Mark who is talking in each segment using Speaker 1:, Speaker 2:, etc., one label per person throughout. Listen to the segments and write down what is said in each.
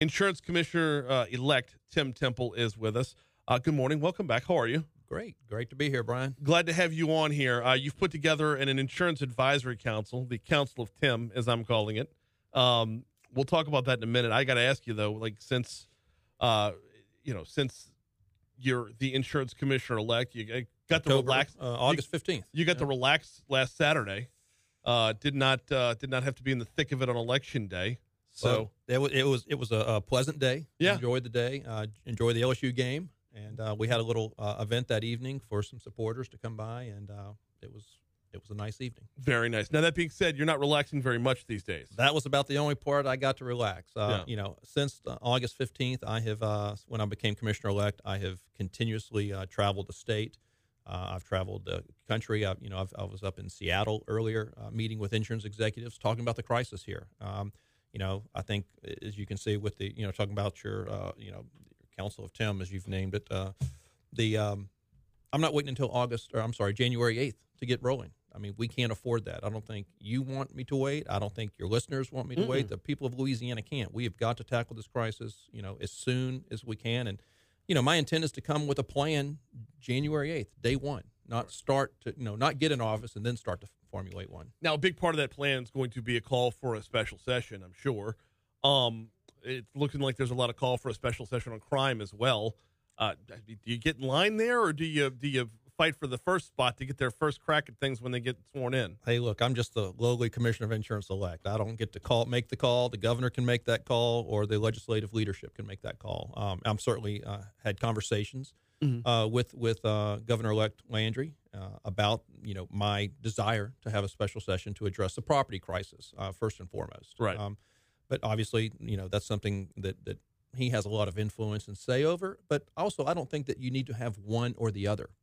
Speaker 1: Insurance Commissioner elect Tim Temple is with us. Good morning. Welcome back. How are you?
Speaker 2: Great to be here, Brian.
Speaker 1: Glad to have you on here. You've put together an insurance advisory council, the Council of Tim, as I'm calling it. We'll talk about that in a minute. I got to ask you though, since you're the insurance commissioner elect, you got to relax.
Speaker 2: August 15th.
Speaker 1: You got to relax last Saturday. Did not have to be in the thick of it on election day. So
Speaker 2: it was a pleasant day.
Speaker 1: Yeah.
Speaker 2: Enjoyed the day. Enjoyed the LSU game, and we had a little event that evening for some supporters to come by, and it was a nice evening.
Speaker 1: Very nice. Now that being said, you're not relaxing very much these days.
Speaker 2: That was about the only part I got to relax. Since August 15th, I have when I became commissioner elect, I have continuously traveled the state. I've traveled the country. I was up in Seattle earlier, meeting with insurance executives, talking about the crisis here. I think, as you can see with the, talking about your Council of Tim, as you've named it, I'm not waiting until January 8th to get rolling. I mean, we can't afford that. I don't think you want me to wait. I don't think your listeners want me to wait. The people of Louisiana can't. We have got to tackle this crisis, as soon as we can. And, my intent is to come with a plan January 8th, day one, not get in office and then start to formulate one.
Speaker 1: Now, a big part of that plan is going to be a call for a special session, I'm sure. It's looking like there's a lot of call for a special session on crime as well. Do you get in line there, or do you fight for the first spot to get their first crack at things when they get sworn in?
Speaker 2: Hey, look, I'm just the lowly commissioner of insurance elect. I don't get to make the call. The governor can make that call, or the legislative leadership can make that call. I'm certainly had conversations with Governor-elect Landry about my desire to have a special session to address the property crisis first and foremost.
Speaker 1: Right.
Speaker 2: But obviously, that's something that he has a lot of influence and say over. But also, I don't think that you need to have one or the other.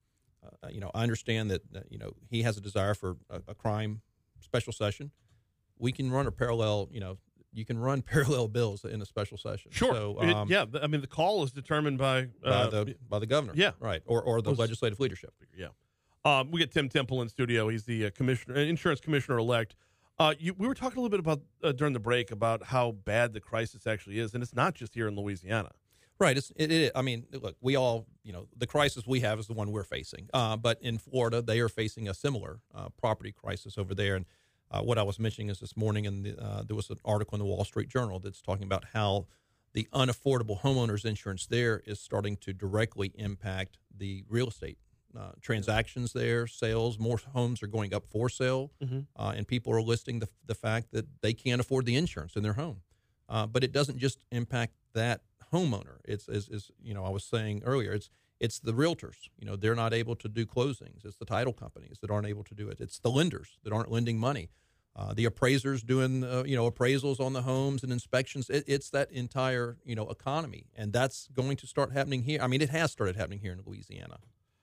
Speaker 2: I understand that he has a desire for a crime special session. We can run a parallel. You can run parallel bills in a special session.
Speaker 1: Sure.
Speaker 2: So,
Speaker 1: the call is determined by
Speaker 2: the governor.
Speaker 1: Yeah.
Speaker 2: Right. Or the legislative leadership.
Speaker 1: Yeah. We get Tim Temple in studio. He's the insurance commissioner elect. We were talking a little bit about during the break about how bad the crisis actually is, and it's not just here in Louisiana.
Speaker 2: Right. It. I mean, look, we all, the crisis we have is the one we're facing. But in Florida, they are facing a similar property crisis over there. And what I was mentioning is this morning, there was an article in the Wall Street Journal that's talking about how the unaffordable homeowners insurance there is starting to directly impact the real estate transactions there, sales. More homes are going up for sale, and people are listing the fact that they can't afford the insurance in their home. But it doesn't just impact that homeowner. It's I was saying earlier, it's the realtors. They're not able to do closings. It's the title companies that aren't able to do it. It's the lenders that aren't lending money. The appraisers doing appraisals on the homes and inspections. It's that entire economy, and that's going to start happening here. I mean, it has started happening here in Louisiana.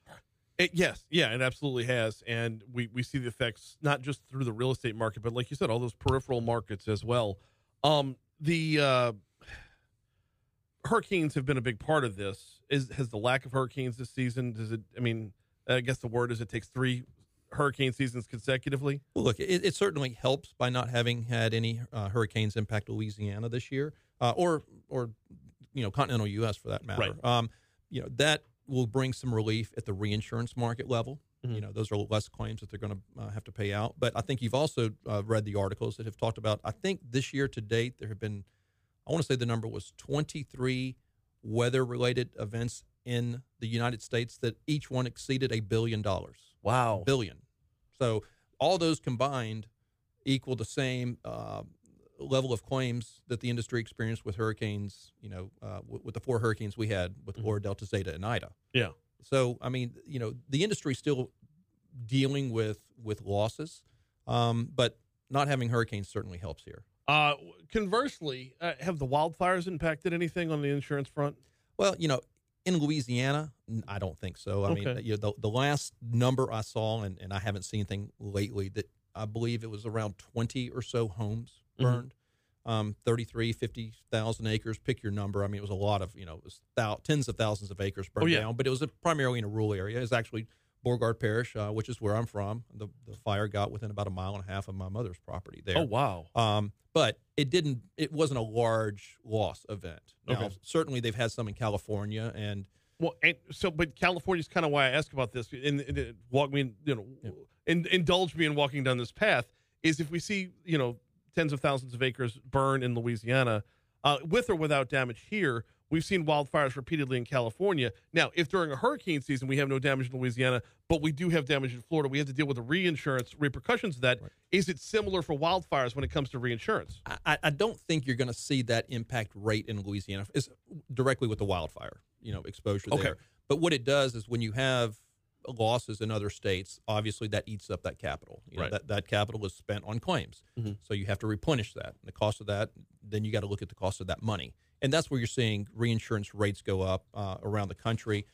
Speaker 1: Yes, yeah, it absolutely has, and we see the effects not just through the real estate market, but like you said, all those peripheral markets as well. The hurricanes have been a big part of this. Has the lack of hurricanes this season? Does it? I mean, I guess the word is it takes 3 hurricane seasons consecutively.
Speaker 2: Well, look, it certainly helps by not having had any hurricanes impact Louisiana this year, or continental U.S. for that matter.
Speaker 1: Right.
Speaker 2: That will bring some relief at the reinsurance market level. Those are less claims that they're going to have to pay out. But I think you've also read the articles that have talked about, I think this year to date, there have been, I want to say the number was 23 weather-related events in the United States that each one exceeded $1 billion.
Speaker 1: Wow.
Speaker 2: Billion. So all those combined equal the same level of claims that the industry experienced with hurricanes, with the 4 hurricanes we had with Laura, Delta, Zeta, and Ida.
Speaker 1: Yeah.
Speaker 2: So, I mean, the industry's still dealing with losses, but not having hurricanes certainly helps here.
Speaker 1: Conversely, have the wildfires impacted anything on the insurance front?
Speaker 2: Well, in Louisiana, I don't think so. I mean, the last number I saw, and I haven't seen anything lately, that I believe it was around 20 or so homes burned. 33, 50,000 acres, pick your number. I mean, it was a lot of, it was tens of thousands of acres burned down, but it was primarily in a rural area. It was actually Beauregard Parish, which is where I'm from. The fire got within about 1.5 miles of my mother's property there.
Speaker 1: Oh, wow.
Speaker 2: But it wasn't a large loss event. Now,
Speaker 1: Okay.
Speaker 2: certainly they've had some in California, and
Speaker 1: But California's kind of why I ask about this. Indulge me in walking down this path. Is if we see, tens of thousands of acres burn in Louisiana, with or without damage here, we've seen wildfires repeatedly in California. Now, if during a hurricane season we have no damage in Louisiana, but we do have damage in Florida, we have to deal with the reinsurance repercussions of that. Right. Is it similar for wildfires when it comes to reinsurance?
Speaker 2: I don't think you're going to see that impact rate in Louisiana is directly with the wildfire, exposure
Speaker 1: Okay.
Speaker 2: there. But what it does is when you have losses in other states, obviously that eats up that capital.
Speaker 1: Right.
Speaker 2: That capital is spent on claims. Mm-hmm. So you have to replenish that. And the cost of that, then you got to look at the cost of that money. And that's where you're seeing reinsurance rates go up around the country.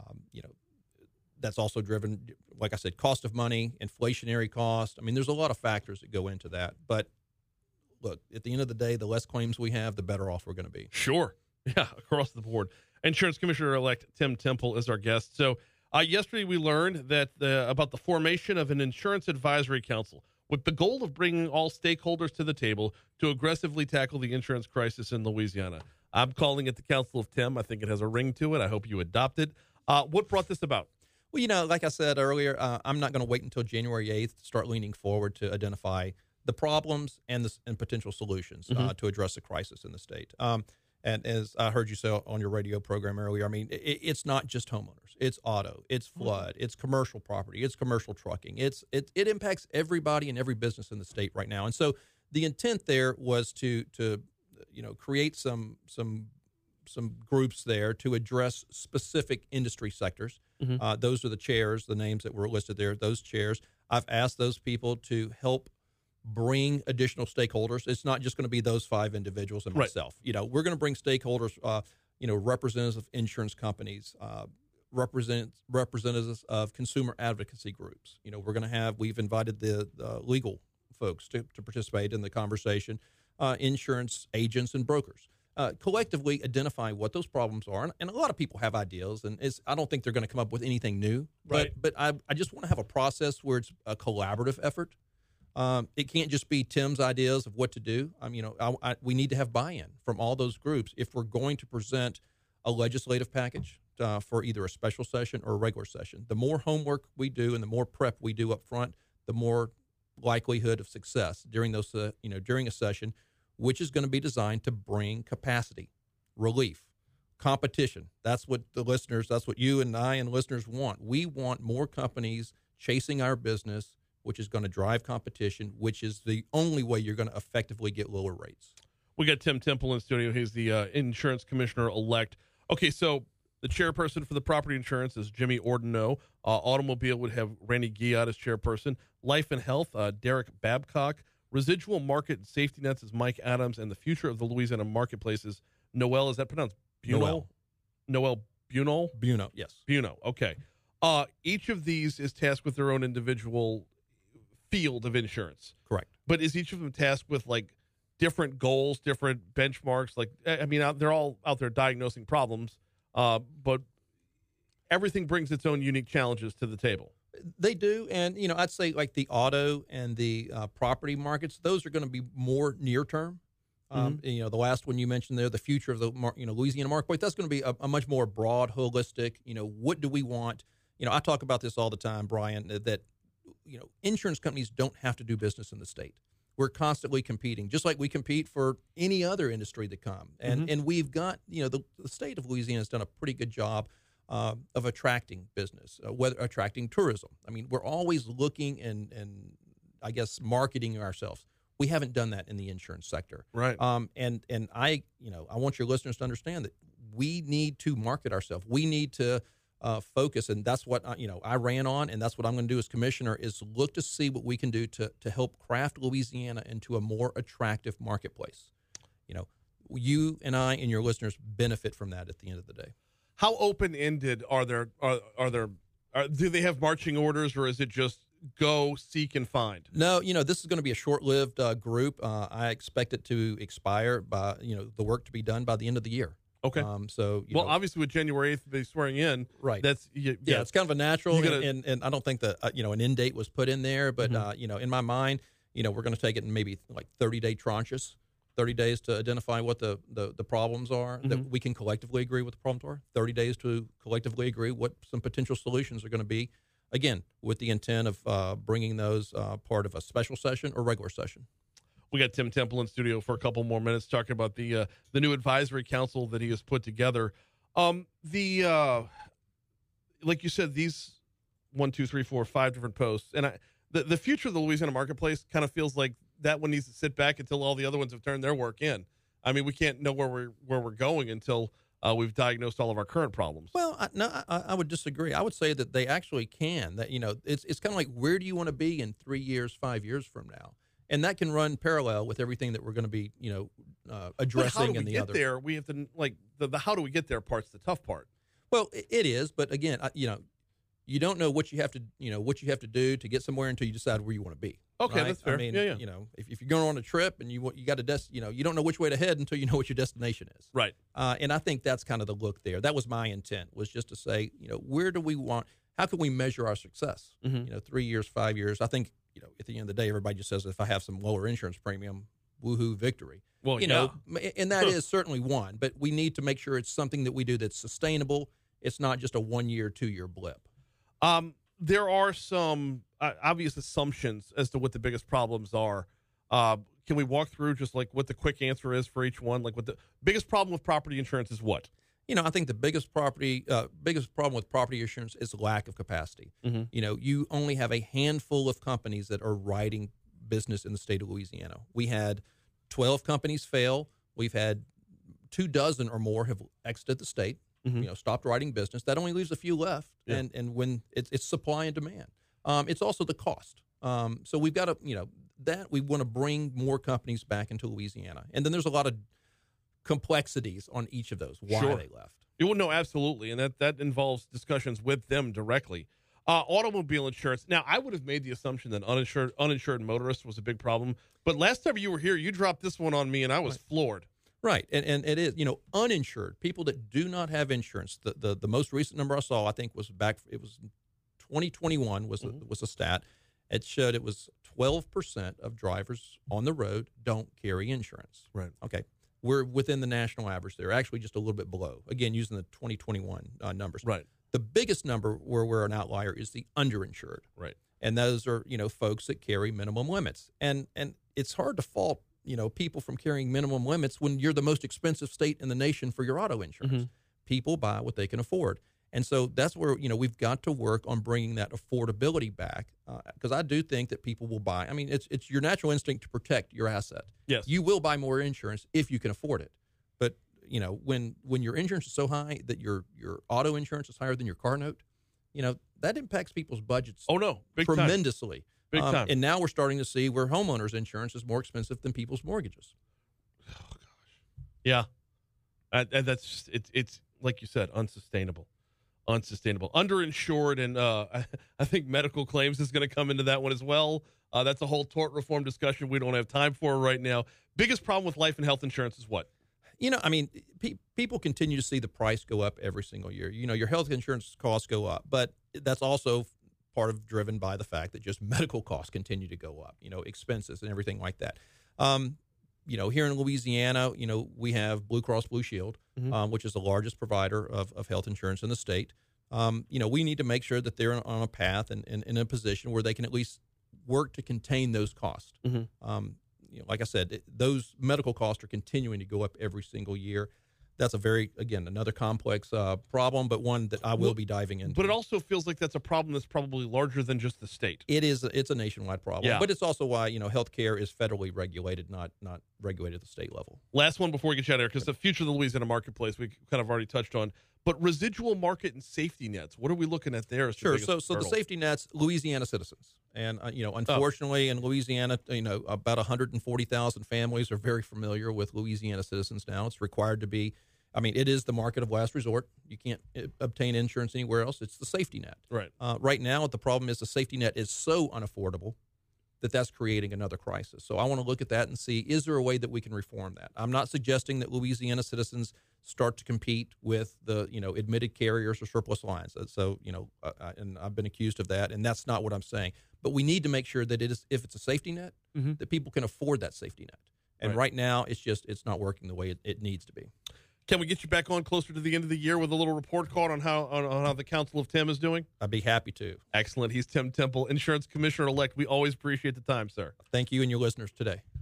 Speaker 2: That's also driven, like I said, cost of money, inflationary cost. I mean, there's a lot of factors that go into that. But look, at the end of the day, the less claims we have, the better off we're going to be.
Speaker 1: Sure. Yeah, across the board. Insurance Commissioner-elect Tim Temple is our guest. So yesterday we learned that about the formation of an insurance advisory council with the goal of bringing all stakeholders to the table to aggressively tackle the insurance crisis in Louisiana. I'm calling it the Council of Tim. I think it has a ring to it. I hope you adopt it. What brought this about?
Speaker 2: Well, like I said earlier, I'm not going to wait until January 8th to start leaning forward to identify the problems and potential solutions to address the crisis in the state. And as I heard you say on your radio program earlier, I mean, it's not just homeowners. It's auto, it's flood, it's commercial property, it's commercial trucking. It impacts everybody and every business in the state right now. And so the intent there was to create some groups there to address specific industry sectors. Mm-hmm. Those are the chairs, the names that were listed there, those chairs. I've asked those people to help bring additional stakeholders. It's not just going to be those 5 individuals and myself. Right. We're going to bring stakeholders, representatives of insurance companies, representatives of consumer advocacy groups. We've invited the legal folks to participate in the conversation, insurance agents and brokers. Collectively identify what those problems are. And a lot of people have ideas, and I don't think they're going to come up with anything new.
Speaker 1: Right.
Speaker 2: But I just want to have a process where it's a collaborative effort. It can't just be Tim's ideas of what to do. We need to have buy-in from all those groups if we're going to present a legislative package for either a special session or a regular session. The more homework we do and the more prep we do up front, the more likelihood of success during those, during a session, which is going to be designed to bring capacity, relief, competition. That's what you and I and listeners want. We want more companies chasing our business, which is going to drive competition, which is the only way you're going to effectively get lower rates.
Speaker 1: We got Tim Temple in studio. He's the insurance commissioner-elect. Okay, so the chairperson for the property insurance is Jimmy Ordino. Automobile would have Randy Guiot as chairperson. Life and health, Derek Babcock. Residual market and safety nets is Mike Adams. And the future of the Louisiana marketplace is Noel. Is that pronounced Buno? Noel Buno?
Speaker 2: Buno, yes.
Speaker 1: Buno, okay. Each of these is tasked with their own individual field of insurance.
Speaker 2: Correct.
Speaker 1: But is each of them tasked with different goals, different benchmarks? They're all out there diagnosing problems, but everything brings its own unique challenges to the table.
Speaker 2: They do, and I'd say the auto and the property markets; those are going to be more near term. The last one you mentioned there, the future of the Louisiana marketplace, that's going to be a much more broad, holistic. What do we want? I talk about this all the time, Brian. That insurance companies don't have to do business in the state. We're constantly competing, just like we compete for any other industry that come. And we've got the state of Louisiana has done a pretty good job of attracting business, whether attracting tourism. I mean, we're always looking and I guess marketing ourselves. We haven't done that in the insurance sector,
Speaker 1: right?
Speaker 2: And I want your listeners to understand that we need to market ourselves. We need to focus, and that's what I ran on, and that's what I'm going to do as commissioner is look to see what we can do to help craft Louisiana into a more attractive marketplace. You and I and your listeners benefit from that at the end of the day.
Speaker 1: How open-ended are there? Do they have marching orders, or is it just go, seek, and find?
Speaker 2: No, this is going to be a short-lived group. I expect it to expire by, the work to be done by the end of the year.
Speaker 1: Okay.
Speaker 2: So,
Speaker 1: obviously with January 8th be swearing in,
Speaker 2: right.
Speaker 1: That's
Speaker 2: it's kind of a natural, and I don't think that an end date was put in there, but in my mind, we're going to take it in maybe like 30-day tranches. 30 days to identify what the problems are that we can collectively agree what the problems are. 30 days to collectively agree what some potential solutions are going to be. Again, with the intent of bringing those part of a special session or regular session.
Speaker 1: We got Tim Temple in studio for a couple more minutes talking about the new advisory council that he has put together. Like you said, these 1, 2, 3, 4, 5 different posts, and the future of the Louisiana marketplace kind of feels like that one needs to sit back until all the other ones have turned their work in. I mean, we can't know where we're going until we've diagnosed all of our current problems.
Speaker 2: Well, I would disagree. I would say that they actually can. That it's kind of like, where do you want to be in 3 years, 5 years from now? And that can run parallel with everything that we're going to be, addressing in the other.
Speaker 1: There, we have to the how do we get there part's the tough part.
Speaker 2: Well, it is, but again, you don't know what you have to, do to get somewhere until you decide where you want to be.
Speaker 1: Okay,
Speaker 2: right?
Speaker 1: that's fair.
Speaker 2: I mean, if you're going on a trip and you got to you don't know which way to head until you know what your destination is.
Speaker 1: Right.
Speaker 2: And I think that's kind of the look there. That was my intent, was just to say, where do we want? How can we measure our success? 3 years, 5 years. I think, at the end of the day, everybody just says, if I have some lower insurance premium, woohoo, victory.
Speaker 1: Well,
Speaker 2: and that is certainly one, but we need to make sure it's something that we do that's sustainable. It's not just a 1 year, 2 year blip.
Speaker 1: There are some obvious assumptions as to what the biggest problems are. Can we walk through just like what the quick answer is for each one? Like, what the biggest problem with property insurance is what?
Speaker 2: I think the biggest problem with property insurance is lack of capacity. You only have a handful of companies that are writing business in the state of Louisiana. We had 12 companies fail. We've had 24 or more have exited the state. Stopped writing business. That only leaves a few left.
Speaker 1: Yeah.
Speaker 2: And when it's supply and demand, it's also the cost. So we've got to, that we want to bring more companies back into Louisiana. And then there's a lot of complexities on each of those, why they left.
Speaker 1: You would know, absolutely. And that involves discussions with them directly. Automobile insurance. Now, I would have made the assumption that uninsured motorists was a big problem. But last time you were here, you dropped this one on me, and I was floored.
Speaker 2: Right, and it is, uninsured, people that do not have insurance. The most recent number I saw, I think, was 2021 was a stat. It showed it was 12% of drivers on the road don't carry insurance.
Speaker 1: Right.
Speaker 2: Okay, we're within the national average there, actually just a little bit below, again, using the 2021 numbers.
Speaker 1: Right.
Speaker 2: The biggest number where we're an outlier is the underinsured.
Speaker 1: Right.
Speaker 2: And those are, folks that carry minimum limits. And it's hard to fault people from carrying minimum limits when you're the most expensive state in the nation for your auto insurance. People buy what they can afford. And so that's where, we've got to work on bringing that affordability back, because I do think that people will buy. I mean, it's your natural instinct to protect your asset.
Speaker 1: Yes.
Speaker 2: You will buy more insurance if you can afford it. But, when your insurance is so high that your auto insurance is higher than your car note, that impacts people's budgets tremendously.
Speaker 1: Big time.
Speaker 2: And now we're starting to see where homeowners insurance is more expensive than people's mortgages.
Speaker 1: Oh, gosh. Yeah. And that's just, it's like you said, unsustainable. Underinsured, and I think medical claims is going to come into that one as well. That's a whole tort reform discussion we don't have time for right now. Biggest problem with life and health insurance is what?
Speaker 2: People continue to see the price go up every single year. Your health insurance costs go up, but that's also part of driven by the fact that just medical costs continue to go up, expenses and everything like that. Here in Louisiana, we have Blue Cross Blue Shield, which is the largest provider of health insurance in the state. We need to make sure that they're on a path and in a position where they can at least work to contain those costs. Like I said, those medical costs are continuing to go up every single year. That's another complex problem, but one that I will be diving into.
Speaker 1: But it also feels like that's a problem that's probably larger than just the state.
Speaker 2: It's a nationwide problem.
Speaker 1: Yeah.
Speaker 2: But it's also why, healthcare is federally regulated, not regulated at the state level.
Speaker 1: Last one before we get you out of here, because the future of the Louisiana marketplace we kind of already touched on. But residual market and safety nets, what are we looking at there?
Speaker 2: Sure. So the safety nets, Louisiana citizens. And, unfortunately in Louisiana, about 140,000 families are very familiar with Louisiana citizens now. It's required to be. It is the market of last resort. You can't obtain insurance anywhere else. It's the safety net.
Speaker 1: Right.
Speaker 2: Right now, the problem is the safety net is so unaffordable that's creating another crisis. So I want to look at that and see, is there a way that we can reform that? I'm not suggesting that Louisiana citizens start to compete with the, admitted carriers or surplus lines. So, and I've been accused of that, and that's not what I'm saying. But we need to make sure that if it's a safety net, that people can afford that safety net. And right now, it's not working the way it needs to be.
Speaker 1: Can we get you back on closer to the end of the year with a little report card on how the Council of Tim is doing?
Speaker 2: I'd be happy to.
Speaker 1: Excellent. He's Tim Temple, Insurance Commissioner-elect. We always appreciate the time, sir.
Speaker 2: Thank you and your listeners today.